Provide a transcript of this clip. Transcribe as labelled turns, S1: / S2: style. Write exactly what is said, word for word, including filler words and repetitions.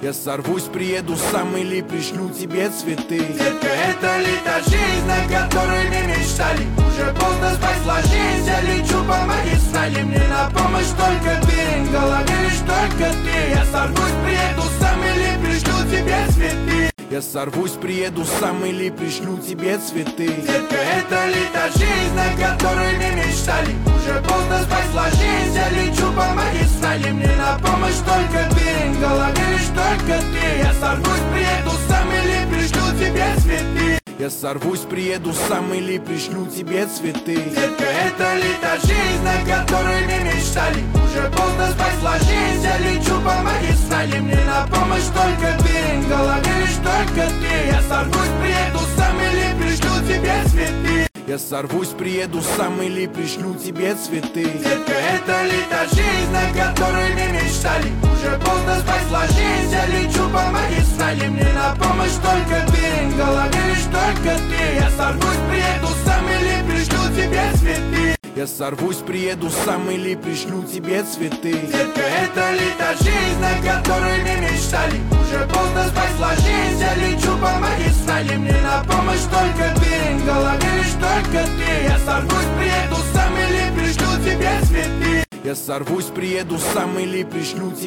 S1: Я сорвусь, приеду сам или пришлю тебе цветы.
S2: Детка, это ли та жизнь, о которой мы мечтали? Уже поздно спасла жизнь, я лечу по магистрали. Мне на помощь только ты, в голове лишь только ты. Я сорвусь, приеду сам или пришлю тебе цветы.
S1: Я сорвусь, приеду сам или пришлю тебе цветы.
S2: Детка, это ли та жизнь, о которой мы мечтали? Уже поздно спасла жизнь, я лечу по магистрали. Мне на помощь только ты, в голове лишь только ты. Я сорвусь, приеду сам или пришлю тебе цветы.
S1: Я сорвусь, приеду сам или пришлю тебе цветы.
S2: Детка, это ли та жизнь, о которой мы мечтали? Уже поздно спасла жизнь, я лечу по магистрали. Мне на помощь только ты, в голове лишь только ты. Я сорвусь, приеду сам или пришлю тебе цветы.
S1: Я сорвусь, приеду сам или пришлю тебе цветы.
S2: Детка, это ли та жизнь, о которой мы мечтали? Уже поздно спасла жизнь, я лечу по магистрали. Мне на помощь только ты, в голове лишь только ты. Я сорвусь, приеду сам или пришлю тебе цветы.
S1: Я сорвусь, приеду сам или пришлю тебе цветы.
S2: Детка, это ли та жизнь, о которой мы мечтали? Уже поздно спасла жизнь, я лечу по магистрали. Мне на помощь только ты, в голове лишь только ты. Я сорвусь, приеду сам или пришлю тебе цветы.
S1: Я сорвусь, приеду сам или пришлю тебе